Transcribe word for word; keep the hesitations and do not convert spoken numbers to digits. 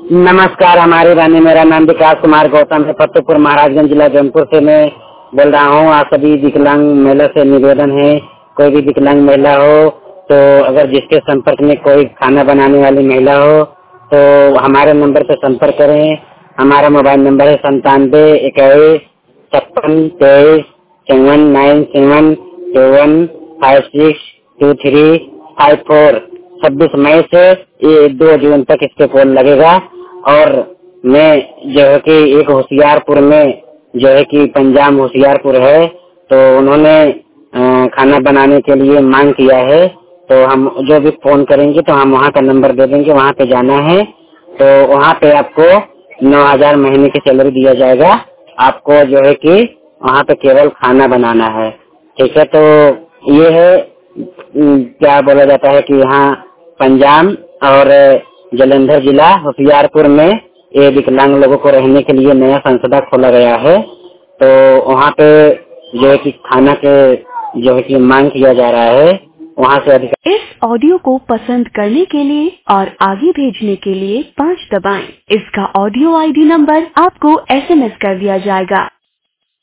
नमस्कार, हमारी रानी, मेरा नाम विकास कुमार गौतम है। फतेहपुर महाराजगंज जिला जौनपुर से मैं बोल रहा हूँ। आप सभी विकलांग महिला से निवेदन है, कोई भी विकलांग महिला हो तो अगर जिसके संपर्क में कोई खाना बनाने वाली महिला हो तो हमारे नंबर पर संपर्क करें। हमारा मोबाइल नंबर है संतानवे इक्कीस छप्पन तेईस चौवन nine seven seven five six two three five four. छब्बीस मई से ये दो जून तक इसके कॉल लगेगा। और मैं जो है कि एक होशियारपुर में जो है कि पंजाब होशियारपुर है, तो उन्होंने खाना बनाने के लिए मांग किया है। तो हम जो भी फोन करेंगे तो हम वहाँ का नंबर दे देंगे, वहाँ पे जाना है। तो वहाँ पे आपको नौ हजार महीने की सैलरी दिया जाएगा। आपको जो है कि वहाँ पे केवल खाना बनाना है, ठीक है। तो ये है, क्या बोला जाता है कि यहाँ पंजाब और जालंधर जिला होशियारपुर में ये विकलांग लोगों को रहने के लिए नया संस्था खोला गया है। तो वहाँ पे जो है कि खाना के जो है कि मांग किया जा रहा है, वहाँ से अधिक। इस ऑडियो को पसंद करने के लिए और आगे भेजने के लिए पाँच दबाएं। इसका ऑडियो आईडी नंबर आपको एसएमएस कर दिया जाएगा।